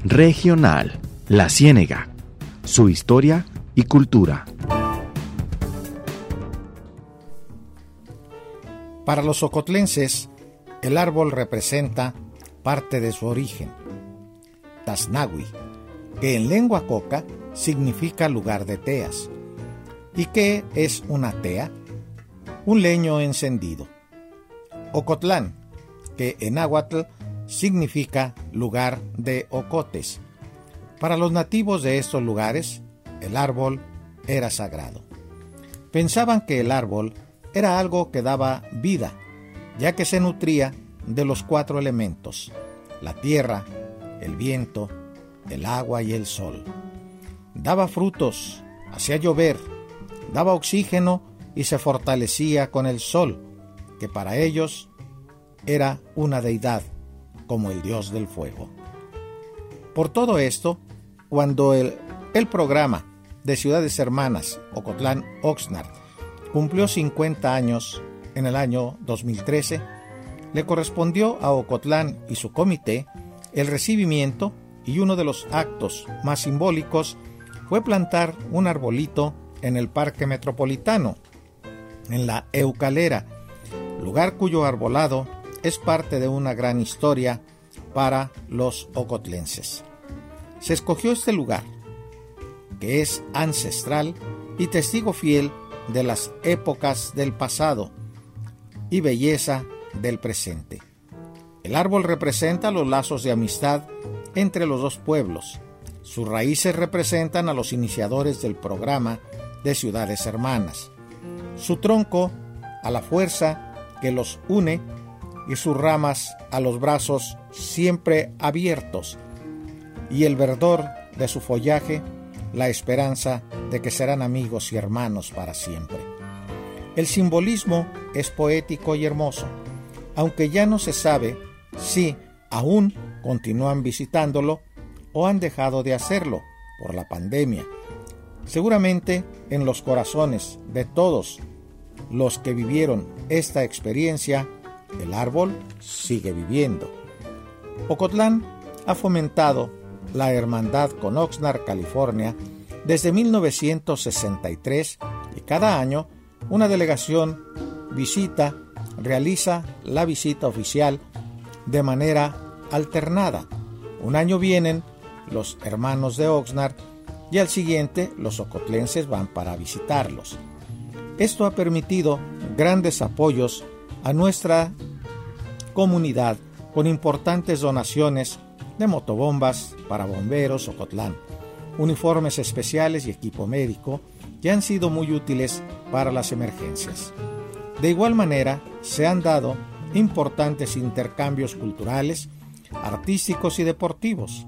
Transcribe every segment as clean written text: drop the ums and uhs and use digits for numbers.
Regional, La Ciénega, su historia y cultura. Para los ocotlenses, el árbol representa parte de su origen, Tasnagui, que en lengua coca significa lugar de teas. ¿Y qué es una tea? Un leño encendido. Ocotlán, que en náhuatl significa lugar de ocotes. Para los nativos de estos lugares, el árbol era sagrado. Pensaban que el árbol era algo que daba vida, ya que se nutría de los 4 elementos: la tierra, el viento, el agua y el sol. Daba frutos, hacía llover, daba oxígeno y se fortalecía con el sol, que para ellos era una deidad, como el dios del fuego. Por todo esto, cuando el programa de Ciudades Hermanas Ocotlán Oxnard cumplió 50 años en el año 2013, le correspondió a Ocotlán y su comité el recibimiento, y uno de los actos más simbólicos fue plantar un arbolito en el Parque Metropolitano, en la Eucalera, lugar cuyo arbolado es parte de una gran historia para los ocotlenses. Se escogió este lugar, que es ancestral y testigo fiel de las épocas del pasado y belleza del presente. El árbol representa los lazos de amistad entre los dos pueblos. Sus raíces representan a los iniciadores del programa de Ciudades Hermanas. Su tronco a la fuerza que los une y sus ramas a los brazos siempre abiertos, y el verdor de su follaje la esperanza de que serán amigos y hermanos para siempre. El simbolismo es poético y hermoso, aunque ya no se sabe si aún continúan visitándolo o han dejado de hacerlo por la pandemia. Seguramente en los corazones de todos los que vivieron esta experiencia, el árbol sigue viviendo. Ocotlán ha fomentado la hermandad con Oxnard, California, desde 1963, y cada año una delegación realiza la visita oficial de manera alternada. Un año vienen los hermanos de Oxnard y al siguiente los ocotlenses van para visitarlos. Esto ha permitido grandes apoyos a nuestra comunidad con importantes donaciones de motobombas para bomberos Ocotlán, uniformes especiales y equipo médico que han sido muy útiles para las emergencias. De igual manera, se han dado importantes intercambios culturales, artísticos y deportivos.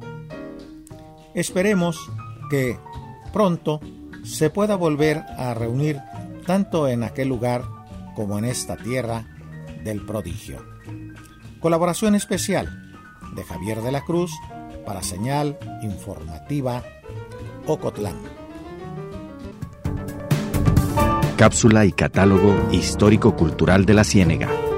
Esperemos que pronto se pueda volver a reunir tanto en aquel lugar como en esta tierra del prodigio. Colaboración especial de Javier de la Cruz para Señal Informativa Ocotlán. Cápsula y catálogo histórico-cultural de La Ciénega.